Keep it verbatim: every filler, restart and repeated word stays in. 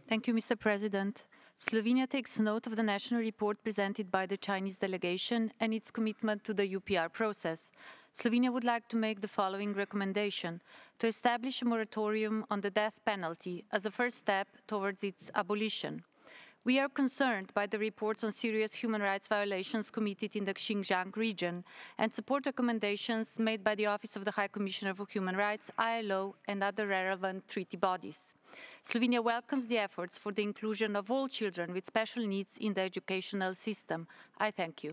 Thank you, Mister President. Slovenia takes note of the national report presented by the Chinese delegation and its commitment to the U P R process. Slovenia would like to make the following recommendation: to establish a moratorium on the death penalty as a first step towards its abolition. We are concerned by the reports on serious human rights violations committed in the Xinjiang region and support recommendations made by the Office of the High Commissioner for Human Rights, I L O, and other relevant treaty bodies. Slovenia welcomes the efforts for the inclusion of all children with special needs in the educational system. I thank you.